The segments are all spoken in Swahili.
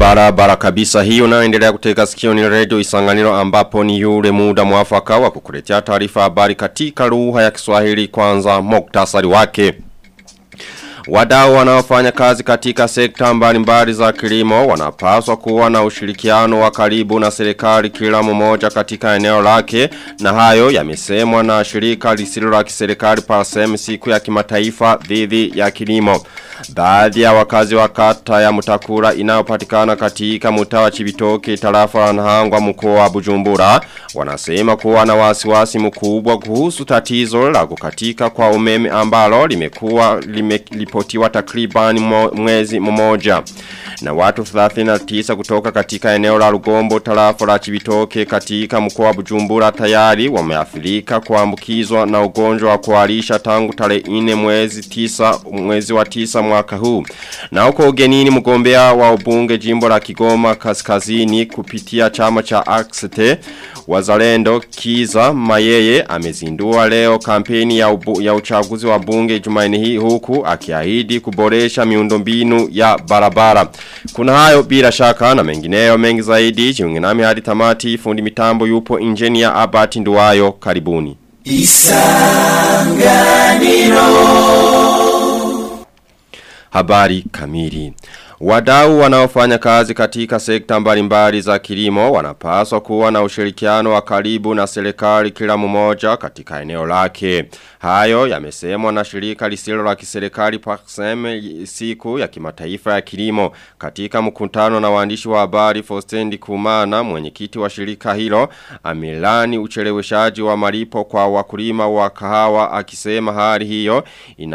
Barabara kabisa hiyo unaendelea kutega sikio ni Radio Isanganiro ambapo ni yule muda mwafaka wa kukuletea taarifa habari katika lugha ya Kiswahili. Kwanza muktasari wake. Wadau wanaofanya kazi katika sekta mbalimbali za kilimo wanapaswa kuwa na ushirikiano wa karibu na serikali kila mmoja katika eneo lake, na hayo yamesemwa na shirika lisilo la kiserikali PASEM siku ya kimataifa dhidi ya kilimo. Baadhi ya wakazi wa kata ya Mutakura inayopatikana katika mtaa wa Cibitoke tarafa la Ntahangwa mkoa wa Bujumbura wanasema kuwa na wasiwasi mkubwa kuhusu tatizo la kukatika kwa umeme ambalo limeripotiwa takriban mwezi mmoja. Na watu 39 kutoka katika eneo la Rugombo tarafa la Cibitoke katika mkoa wa Bujumbura tayari wameathirika kuambukizwa na ugonjwa wa kuharisha tangu tarehe 4 mwezi wa 9 mwaka huu. Na huko ugenini mgombea wa ubunge jimbo la Kigoma Kaskazini kupitia chama cha ACT Wazalendo Kiza Mayeye amezindua leo kampeni ya uchaguzi wa bunge Jumanne hii, huku akiahidi kuboresha miundombinu ya barabara. Kuna hayo bila shaka na mengineyo mengi zaidi. Jiunge nami hadi tamati. Fundi mitambo yupo engineer Abati Nduwayo. Karibuni. Isanganiro. Habari kamili. Wadau wanaofanya kazi katika sekta mbalimbali za kilimo wanapaswa kuwa na ushirikiano wa karibu na serikali kila mmoja katika eneo lake. Hayo yamesemwa na shirika lisilo la kiserikali PASEM siku ya kimataifa ya kilimo. Katika mkutano na waandishi wa habari, Faustin Ndikumana, mwenyekiti wa shirika hilo, amelani ucheleweshaji wa malipo kwa wakulima wa kahawa, akisema hali hiyo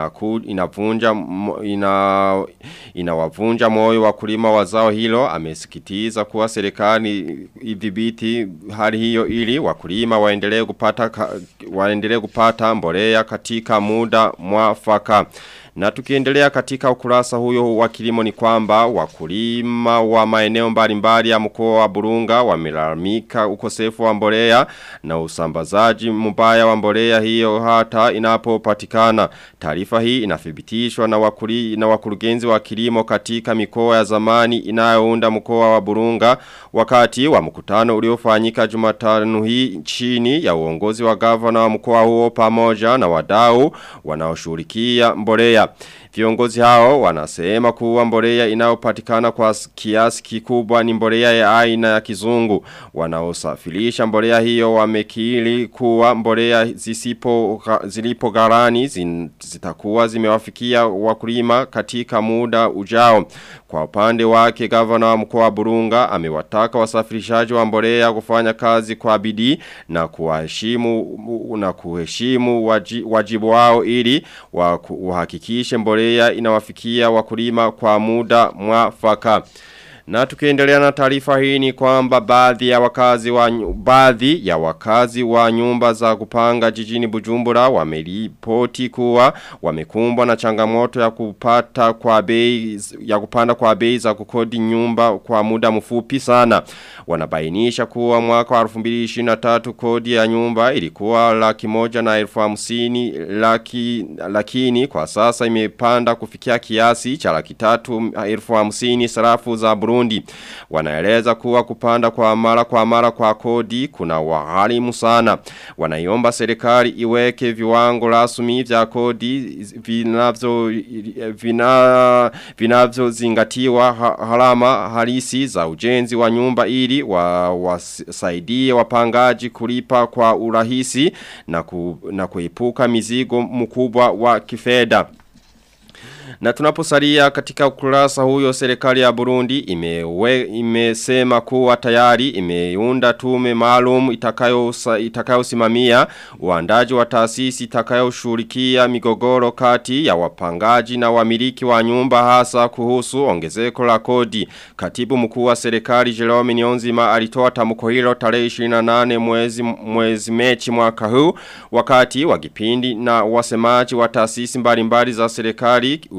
inawavunja moyo wakulima wa zao hilo. Amesikitiza kuwa serikali idhibiti hali hiyo ili wakulima waendelee kupata mbolea katika muda mwafaka. Na tukiendelea katika ukurasa huyo wa kilimo ni kwamba wakulima wa maeneo mbalimbali ya mkoa wa Burunga wamelalamika ukosefu wa mbolea na usambazaji mbaya wa mbolea hiyo hata inapopatikana. Taarifa hii inathibitishwa na wakurugenzi wa kilimo katika mikoa ya zamani inayounda mkoa wa Burunga wakati wa mkutano uliofanyika Jumatano hii chini ya uongozi wa gavana wa mkoa huo pamoja na wadau wanaoshughulikia mbolea. Viongozi hao wanasema kuwa mbolea inayopatikana kwa kiasi kikubwa ni mbolea ya aina ya kizungu. Wanaosafirisha mbolea hiyo wamekiri kuwa mbolea zilipo ghalani zitakuwa zimewafikia wakulima katika muda ujao. Kwa upande wake gavana wa mkoa wa Burunga amewataka wasafirishaji wa mbolea kufanya kazi kwa bidii na kuheshimu wajibu wao ili wahakikishe mbolea inawafikia wakulima kwa muda mwafaka. Na tukiendelea na taarifa hii ni kwamba baadhi ya wakazi wa nyumba za kupanga jijini Bujumbura wameripoti kuwa wamekumbwa na changamoto ya kupanda kwa bei za kukodi nyumba kwa muda mfupi sana. Wanabainisha kuwa mwaka wa 2023 kodi ya nyumba ilikuwa 150,000 lakini kwa sasa imepanda kufikia kiasi cha 350,000 sarafu za Burundi. Wanaeleza kuwa kupanda kwa mara kwa kodi kuna wagharimu sana. Wanaiomba serikali iweke viwango rasmi vya kodi vinavyozingatiwa gharama halisi za ujenzi wa nyumba ili wasaidie wapangaji kulipa kwa urahisi na kuepuka mizigo mkubwa wa kifedha. Na tunaposalia katika ukurasa huyo, serikali ya Burundi imesema kuwa tayari imeunda tume maalum itakayosimamia uandaji wa taasisi itakayoshughulikia migogoro kati ya wapangaji na wamiliki wa nyumba, hasa kuhusu ongezeko la kodi. Katibu mkuu wa serikali Jerome Niyonzima alitoa tamko hilo tarehe 28 mwezi Machi mwaka huu wakati wa kipindi na wasemaji wa taasisi mbalimbali za serikali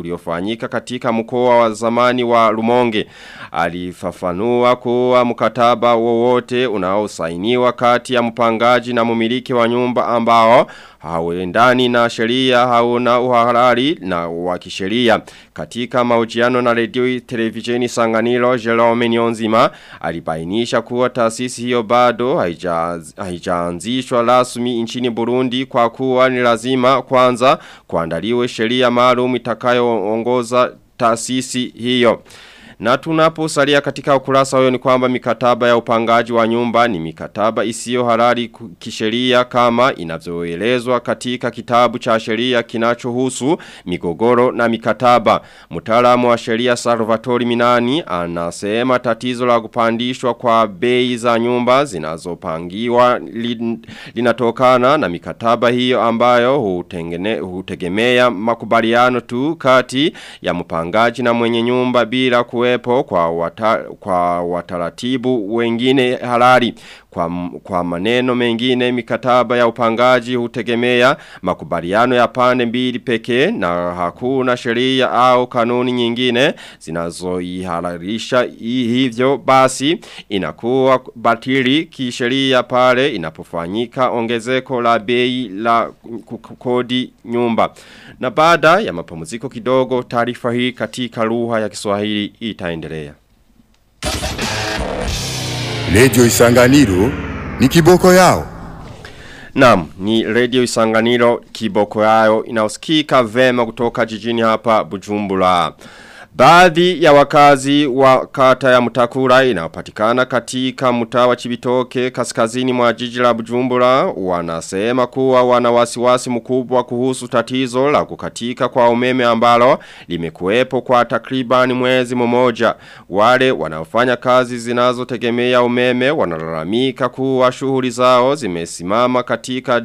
uliofanyika katika mkoa wa zamani wa Rumonge. Alifafanua kuwa mkataba wowote unaosainiwa kati ya mpangaji na mumiliki wa nyumba ambao hauendani na sheria hauna uhalali na wa kisheria. Katika mahojiano na redio televisheni Sanganiro, Jerome Niyonzima alibainisha kuwa taasisi hiyo bado haijaanzishwa rasmi nchini Burundi kwa kuwa ni lazima kwanza kuandaliwe sheria maalum itakayoongoza taasisi hiyo. Na tunaposalia katika ukurasa huyo ni kwamba mikataba ya upangaji wa nyumba ni mikataba isiyo halali kisheria kama inavyoelezwa katika kitabu cha sheria kinachohusu migogoro na mikataba. Mtaalamu wa sheria Salvatore Minani anasema tatizo la kupandishwa kwa bei za nyumba zinazopangiwa linatokana na mikataba hiyo ambayo hutegemea makubaliano tu kati ya mpangaji na mwenye nyumba bila kuwepo kwa wataratibu wengine halali. Kwa maneno mengine mikataba ya upangaji hutegemea makubaliano ya pande mbili pekee na hakuna sheria au kanuni nyingine zinazoihalalisha. Hivyo basi inakuwa batili kisheria pale inapofanyika ongezeko la bei la kukodi nyumba. Na baada ya mapumziko kidogo taarifa hii katika lugha ya Kiswahili itaendelea. Radio Isanganiro ni kiboko yao. Naam, ni Radio Isanganiro kiboko yao inaosikika vema kutoka jijini hapa Bujumbura. Baadhi ya wakazi wa kata ya Mutakura inapatikana katika mtaa wa Chibitoke kaskazini mwa jiji la Bujumbura wanasema kuwa wana wasiwasi mkubwa kuhusu tatizo la kukatika kwa umeme ambalo limekuwepo kwa takriban mwezi mmoja. Wale wanaofanya kazi zinazotegemea umeme wanalalamika kuwa shughuli zao zimesimama katika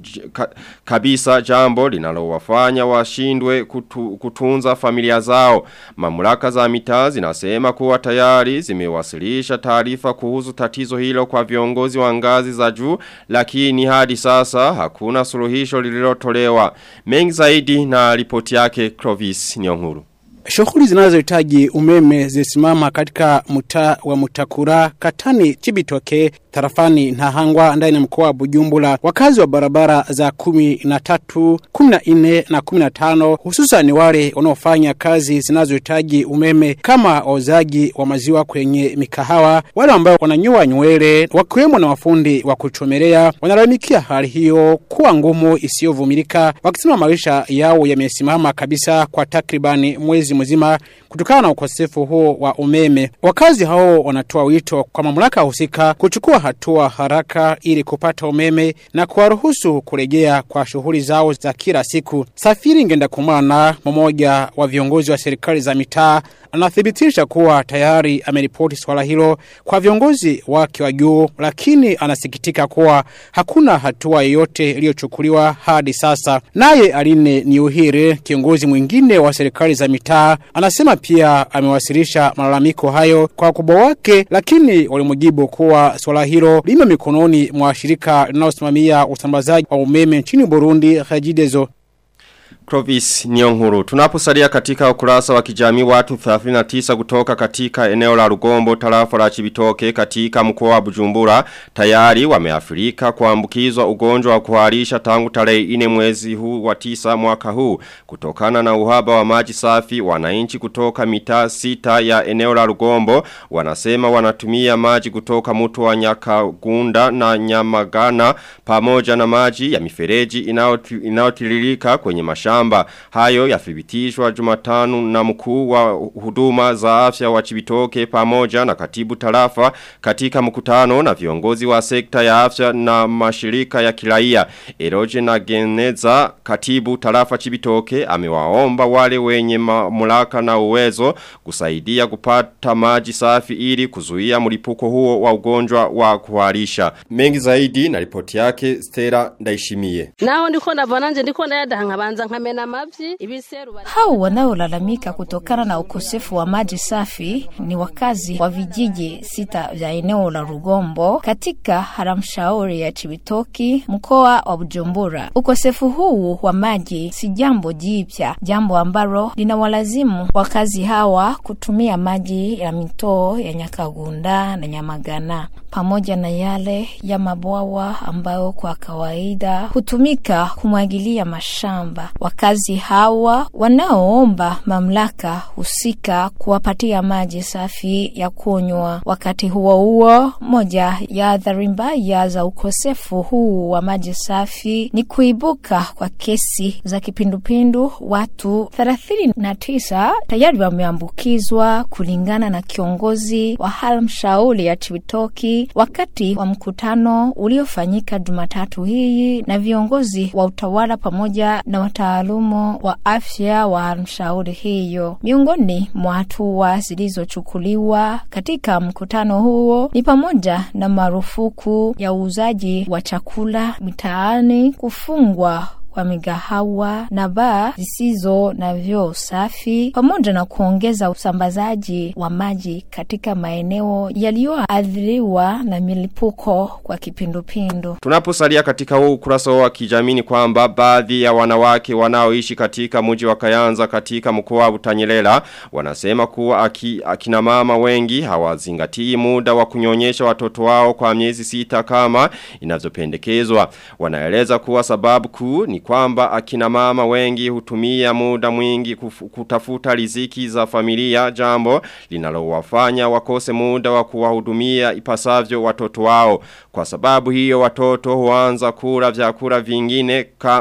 kabisa, jambo linalowafanya washindwe kutunza familia zao. Mamlaka za mitaa zinasema kuwa tayari zimewasilisha taarifa kuhusu tatizo hilo kwa viongozi wa ngazi za juu, lakini hadi sasa hakuna suluhisho lililotolewa. Mengi zaidi na ripoti yake Clovis Nyonguru. Shughuli zinazohitaji umeme zisimama katika mtaa wa Mutakura, katani Chibitoke, tarafani Ntahangwa ndani ya mkoa wa Bujumbura. Wakazi wa barabara za 13, 14 na 15 hususan wale wanaofanya kazi zinazohitaji umeme kama wauzaji wa maziwa kwenye mikahawa, wale ambao wananyoa nywele, wakiwemo na wafundi wa kuchomelea, wanalalamikia hali hiyo kuwa ngumu isiyovumilika, wakisema maisha yao yamesimama kabisa kwa takribani mwezi mzima kutokana na ukosefu huo wa umeme. Wakazi hao wanatoa wito kwa mamlaka husika kuchukua hatua haraka ili kupata umeme na kuwaruhusu kurejea kwa shughuli zao za kila siku. Safiri Ngendakumana, mmoja wa viongozi wa serikali za mitaa, anathibitisha kuwa tayari ameripoti swala hilo kwa viongozi wake wa juu, lakini anasikitika kuwa hakuna hatua yoyote iliyochukuliwa hadi sasa. Naye Aline Niuhire, kiongozi mwingine wa serikali za mitaa, anasema pia amewasilisha malalamiko hayo kwa wakubwa wake, lakini walimjibu kuwa swala hilo limo mikononi mwa shirika linalosimamia usambazaji wa umeme nchini Burundi, Regideso. Clovis Nyonguru. Tunaposalia katika ukurasa wa kijamii, watu 39 kutoka katika eneo la Rugombo tarafa la Chibitoke katika mkoa wa Bujumbura tayari wameafirika kuambukizwa ugonjwa wa kuharisha tangu tarehe 4 mwezi huu wa 9 mwaka huu kutokana na uhaba wa maji safi. Wananchi kutoka mitaa 6 ya eneo la Rugombo wanasema wanatumia maji kutoka mto wa Nyakagunda na Nyamagana pamoja na maji ya mifereji inayotiririka kwenye mashamba. Hayo yathibitishwa Jumatano na mkuu wa huduma za afya wa Chibitoke pamoja na katibu tarafa katika mkutano na viongozi wa sekta ya afya na mashirika ya kiraia. Eroje na Geneza, katibu tarafa Chibitoke, amewaomba wale wenye mamlaka na uwezo kusaidia kupata maji safi ili kuzuia mlipuko huo wa ugonjwa wa kuharisha. Mengi zaidi na ripoti yake Stella Ndaishimie. Nao ndiko ndabona nje ndiko ndayadaha nkabanza Hao wanaolalamika kutokana na ukosefu wa maji safi ni wakazi wa vijiji 6 vya eneo la Rugombo katika halmashauri ya Cibitoke mkoa wa Bujumbura. Ukosefu huu wa maji si jambo jipya, jambo ambalo linawalazimu wakazi hawa kutumia maji ya mito ya Nyakagunda na Nyamagana pamoja na yale ya mabwawa ambayo kwa kawaida hutumika kumwagilia mashamba. Wakazi hawa wanaoomba mamlaka husika kuwapatia maji safi ya kunywa. Wakati huo moja ya athari mbaya za ukosefu huu wa maji safi ni kuibuka kwa kesi za kipindupindu. Watu 39 tayari wameambukizwa kulingana na kiongozi wa halmashauri ya Cibitoke wakati wa mkutano uliofanyika Jumatatu hii na viongozi wa utawala pamoja na wataalamu wa afya wa halmashauri hiyo. Miongoni mwa hatua zilizochukuliwa katika mkutano huo ni pamoja na marufuku ya uuzaji wa chakula mitaani, kufungwa kwa migahawa na baa zisizo na vyoo safi, pamoja na kuongeza usambazaji wa maji katika maeneo yaliyoathiriwa na milipuko kwa kipindupindu. Tunaposalia katika huu ukurasa wa kijamii kwamba baadhi ya wanawake wanaoishi katika mji wa Kayanza katika mkoa wa Butanyerera wanasema kuwa akina mama wengi hawazingatii muda wa kunyonyesha watoto wao kwa miezi 6 kama inavyopendekezwa. Wanaeleza kuwa sababu kuu ni kwamba akina mama wengi hutumia muda mwingi kutafuta riziki za familia, jambo linalowafanya wakose muda wa kuwahudumia ipasavyo watoto wao. Kwa sababu hiyo watoto huanza kula vyakula vingine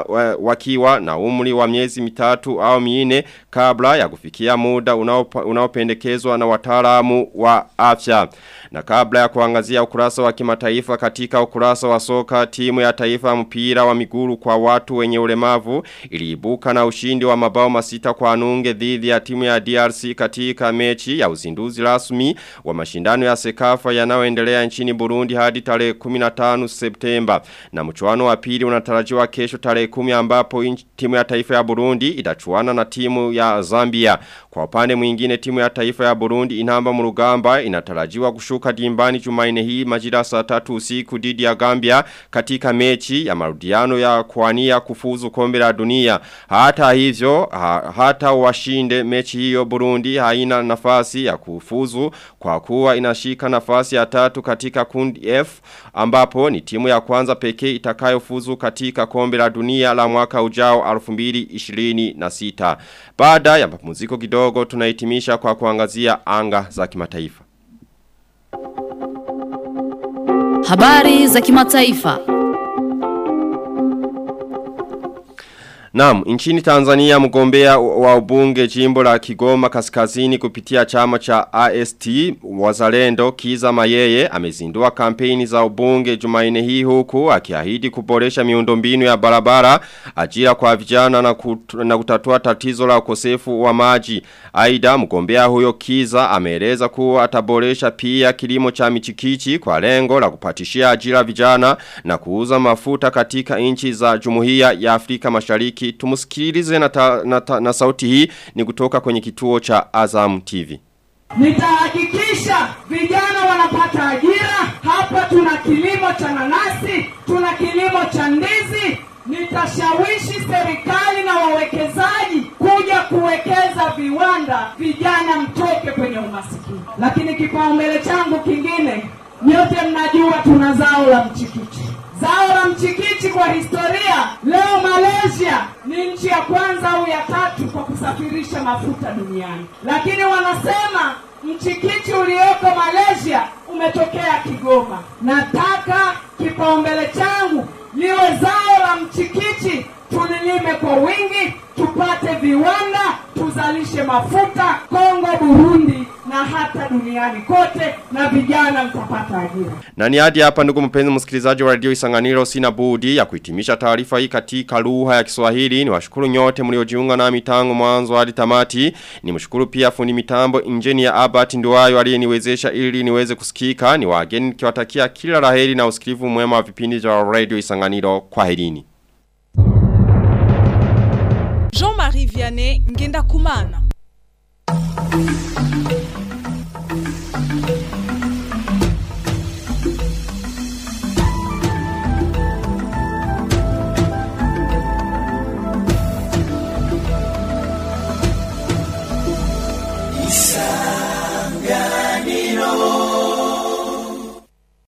wakiwa na umri wa miezi 3 au 4 kabla ya kufikia muda unaopendekezwa na wataalamu wa afya. Na kabla ya kuangazia ukurasa wa kimataifa, katika ukurasa wa soka, timu ya taifa mpira wa miguru kwa watu wenye ulemavu iliibuka na ushindi wa mabao 6-0 dhidi ya timu ya DRC katika mechi ya uzinduzi rasmi wa mashindano ya Sekafa yanayoendelea nchini Burundi hadi tarehe 15 Septemba. Na mchuano wa pili unatarajiwa kesho tarehe 10 ambapo timu ya taifa ya Burundi itachuana na timu ya Zambia. Kwa upande mwingine, timu ya taifa ya Burundi Intamba mu rugamba inatarajiwa kushuka dimbani Jumanne hii majira saa 3 usiku dhidi ya Gambia katika mechi ya marudiano ya kuania kufuzu kombe la dunia. Hata hivyo, hata washinde mechi hiyo, Burundi haina nafasi ya kufuzu kwa kuwa inashika nafasi ya 3 katika kundi F, ambapo ni timu ya kwanza pekee itakayofuzu katika kombe la dunia la mwaka ujao 2026. Baada ya mapumziko kidogo tunahitimisha kwa kuangazia anga za kimataifa. Habari za kimataifa. Naam, nchini Tanzania mgombea wa ubunge jimbo la Kigoma Kaskazini kupitia chama cha AST Wazalendo Kiza Mayeye amezindua kampeni za ubunge Jumanne hii, huku akiahidi kuboresha miundombinu ya barabara, ajira kwa vijana na kutatua tatizo la ukosefu wa maji. Aidha, mgombea huyo Kiza ameeleza kuwa ataboresha pia kilimo cha michikichi kwa lengo la kupatishia ajira vijana na kuuza mafuta katika nchi za Jumuiya ya Afrika Mashariki. Tumusikilize na sauti hii ni kutoka kwenye kituo cha Azam TV. Nitahakikisha vijana wanapata ajira. Hapa tuna kilimo cha nanasi, tuna kilimo cha ndizi. Nitashawishi serikali na wawekezaji kuja kuwekeza viwanda, vijana mtoke kwenye umasikini. Lakini kipaumbele changu kingine, nyote mnajua tuna zao la mchikichi. Zao la mchikichi kwa historia, leo Malaysia ni nchi ya kwanza au ya 3 kwa kusafirisha mafuta duniani. Lakini wanasema mchikichi ulioko Malaysia umetokea Kigoma. Nataka kipaumbele changu liwe zao la mchikichi, tulilime kwa wingi, tupate viwanda, tuzalishe mafuta Kongo, Burundi na hata duniani kote, na vijana mtapata ajira. Na ni hadi hapa ndugu mpenzi msikilizaji wa Radio Isanganiro, sina budi ya kuhitimisha taarifa hii katika lugha ya Kiswahili. Niwashukuru nyote mliojiunga nami tangu mwanzo hadi tamati. Nimshukuru pia fundi mitambo Engineer Albert Nduwayo aliyeniwezesha ili niweze kusikika. Ni wageni nikiwatakia kila laheri na usikivu mwema wa vipindi vya Radio Isanganiro. Kwaherini. Jean-Marie Vianney Ngenda Kumana.